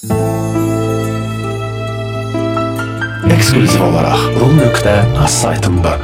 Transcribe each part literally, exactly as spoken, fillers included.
Eksklüziv olaraq rum nöqtə az saytında.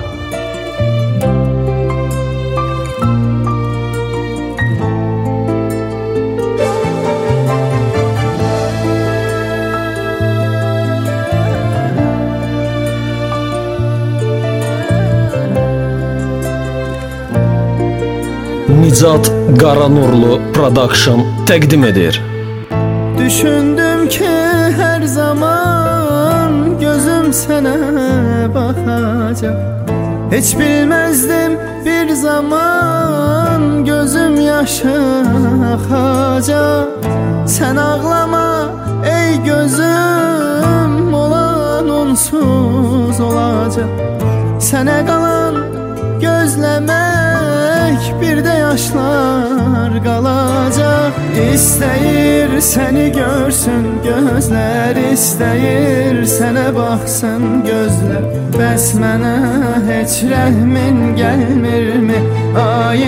Nicat Qaranurlu Production təqdim edir. Düşündüm ki her zaman gözüm sənə baxacaq. Heç bilməzdim bir zaman gözüm yaşı axacaq. Sən ağlama ey gözüm, olan onsuz olacaq. Sənə qalan gözləmək, bir də yaşlar qalacaq. İstəyir səni görsün gözlər, istəyir sənə baxsın gözlər. Bəs mənə heç rəhmin gəlmirmi? Ay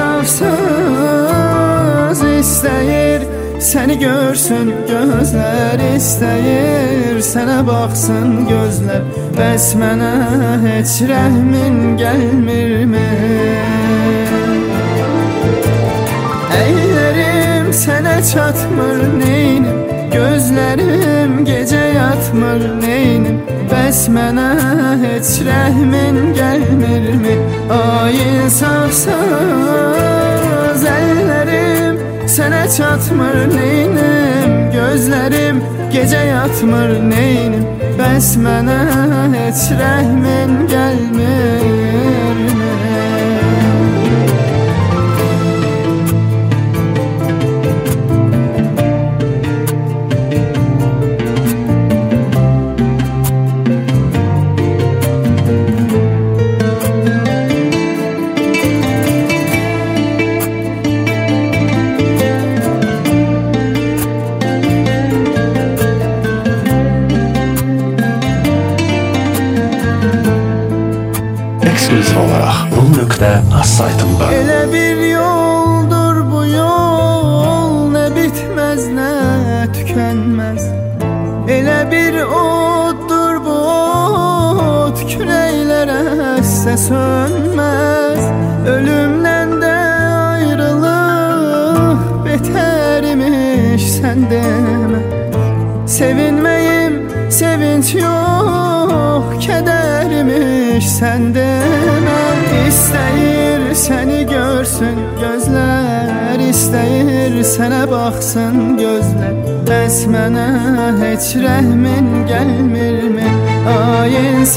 insafsız, istəyir səni görsün gözlər, istəyir sənə baxsın gözlər. Bəs mənə heç rəhmin gəlmirmi? Əllərim sənə çatmır neynim, gözlərim gecə yatmır neynim. Bəs mənə heç rəhmin gəlmirmi? Ay insafsız, əllərim sənə çatmır neynim, gözlərim gecə yatmır neynim. Bəs mənə heç rəhmin gəlmirmi? Eksklüziv olaraq rum nöqtə az saytında. Elə bir yoldur bu yol, nə bitməz nə tükənməz. Elə bir oddur bu od, kürəklərə əssə sönməz. Ölümdən də ayrılıq betərimiş sən demə. Sevinməyim sevinç yox, kədərmiş sən demə. İstəyir səni görsün gözlər, istəyir sənə baxsın gözlər. Bəs mənə heç rəhmin gəlmirmi? Ay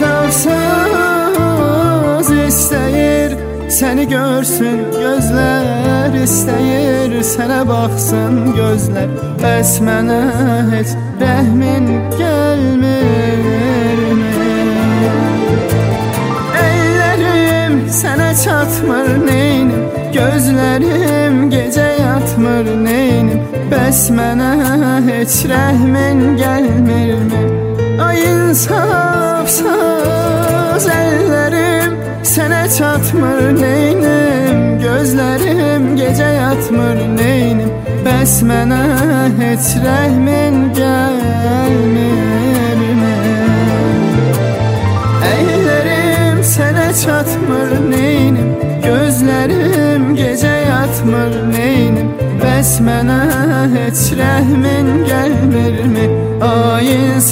insafsız, istəyir səni görsün gözlər, istəyir sənə baxsın gözlər. Bəs mənə heç rəhmin gəlmirmi? Əllərim sənə çatmır neynim, gözlərim gecə yatmır neynim. Bəs mənə heç rəhmin gəlmirmi? Ay insafsız, əllərim sənə çatmır neynim, gözlərim gecə yatmır neynim. Bəs mənə heç rəhmin gəlmirmi? Əllərim sənə çatmır neynim, gözlərim gecə yatmır neynim. Bəs mənə heç rəhmin gəlmirmi? Ay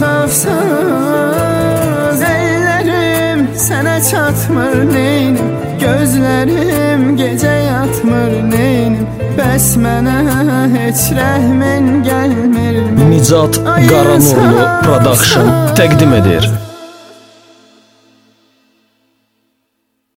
insafsız, əllərim sənə çatmır neynim, gözlərim gecə yatmır neynim. Bəs mənə heç rəhmin gəlmirmi? Nicat Qaranurlu Production təqdim edir.